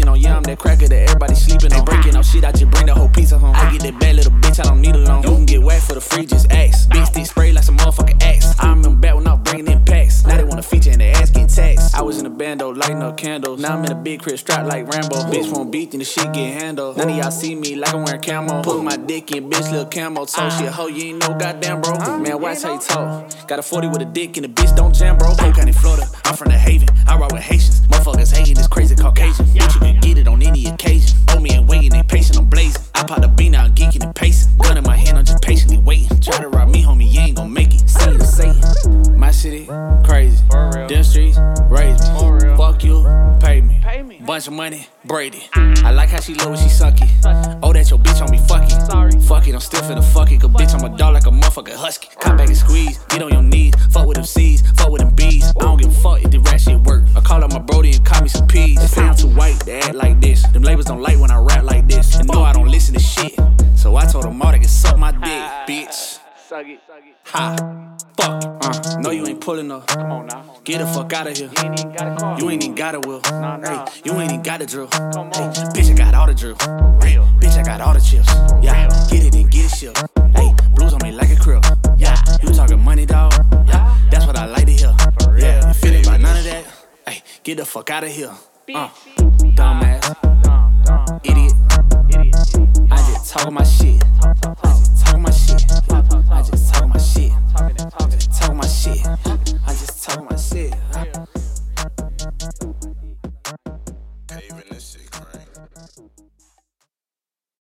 speaking on, yeah, I'm that cracker that everybody sleeping on. Breaking on shit, I just bring the whole pizza home. I get that bad little bitch, I don't need a loan. You can get whacked for the free, just ask. Big stick spray like some motherfucking axe. I remember back when I was bringing in packs. Now they wanna feature and their ass get taxed. I was in a bando, lighting up candles. Now I'm in a big crib strapped like Rambo. Bitch won't beat, then the shit get handled. None of y'all see me like I'm wearing camo. Put my dick in, bitch, little camo. Told she a hoe, you ain't no goddamn bro. Man, watch how you talk. Got a 40 with a dick and the bitch don't jam, bro. Polk County, Florida, I'm from the Haven. I ride with Haitians. Motherfuckers hating this crazy Caucasian. Bitch, you can get it on any occasion. Owe me and waiting, they patient, I'm blazing. I pop the bean out, geeking and pacing. Gun in my hand, I'm just patiently waiting. Try to rob me, homie, you ain't gon' make it. See you Satan. My city, crazy. Them streets, raise me. Fuck you, pay me. Bunch of money, Brady. I like how she low when she suck it. Oh, that's your bitch on me, fuck it. Fuck it, I'm still finna fuck it. Cause bitch, I'm a dog like a motherfucking husky. Come back and squeeze, get on your knees. Fuck with them C's, fuck with them B's. I don't give a fuck if the rat shit work. I call up my brody and call me some P's. They say I'm too white, they act like this. Them labels don't like when I rap like this. And know I don't listen to shit. So I told them all they can suck my dick, bitch. Ha, fuck, no you ain't pulling up. Come on now, get the fuck out of here. You ain't even got a will. Hey, you ain't even got the drill. Hey, bitch, I got all the drill. Hey, bitch, I got all the chips. Yeah, get it and get it shipped. Hey, blues on me like a crib. Yeah, you talking money, dog? Yeah, that's what I like to hear. Yeah, you feeling by none of that? Hey, get the fuck out of here. Dumbass, idiot. I just talk my shit. I just talk my shit. I just talk my shit. I just talk my shit. I just talk my shit. Paving this shit, crank.